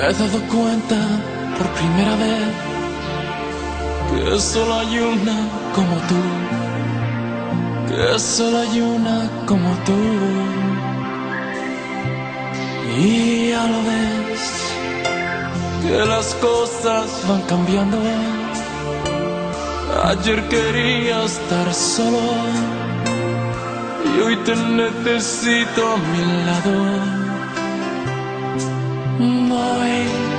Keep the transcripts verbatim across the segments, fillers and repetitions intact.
he dado cuenta por primera vez que solo hay una como tú, que solo hay una como tú. Y ya lo ves, que las cosas van cambiando. Ayer quería estar solo y hoy te necesito a mi lado. Hoy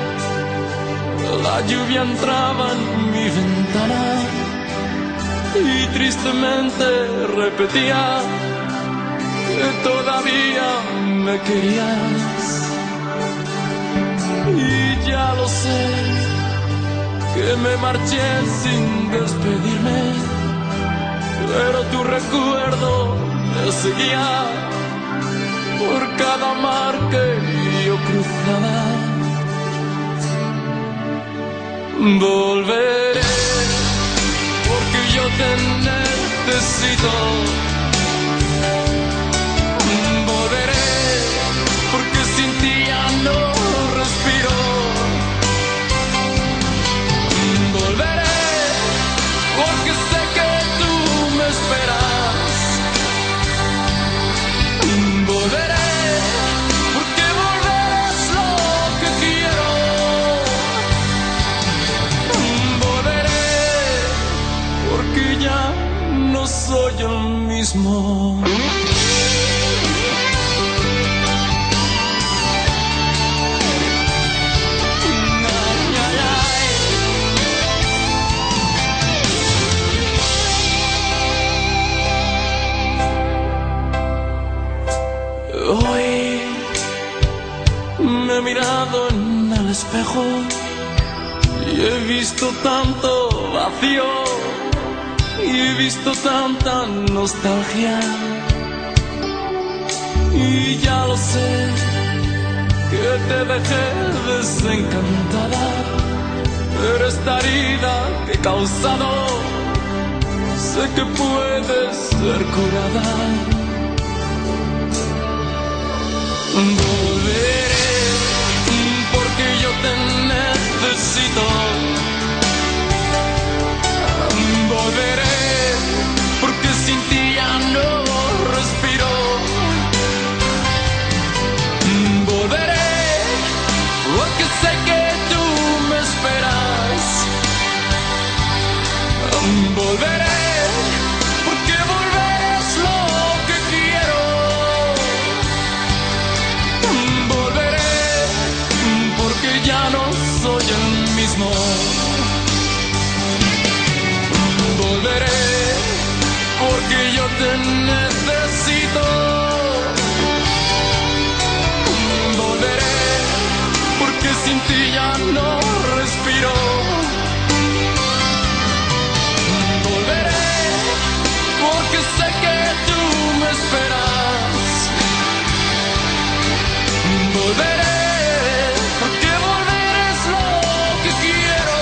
la lluvia entraba en mi ventana y tristemente repetía que todavía me querías. Y ya lo sé, que me marché sin despedirme, pero tu recuerdo me seguía por cada mar que yo cruzaba. Volveré porque yo te necesito. Volveré porque sin ti ya no respiro. Volveré porque sé que tú me esperas. Volveré porque volver es lo que quiero. Volveré porque ya no soy el mismo. Hoy me he mirado en el espejo y he visto tanto vacío y he visto tanta nostalgia. Y ya lo sé, que te dejé desencantada, pero esta herida que he causado sé que puede ser curada. Volveré porque yo te necesito. Volveré porque sin ti ya no respiro. Volveré porque sé que tú me esperas. Volveré porque volver es lo que quiero. Volveré porque ya no soy el mismo. Volveré porque yo te necesito. Volveré porque sin ti ya no respiro. Volveré porque sé que tú me esperas. Volveré porque volver es lo que quiero.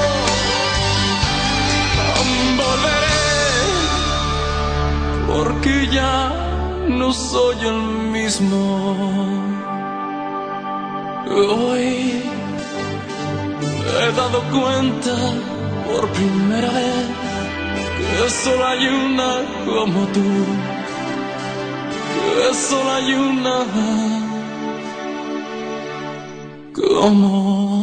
Volveré porque ya no soy el mismo. Hoy me he dado cuenta por primera vez que solo hay una como tú, que solo hay una como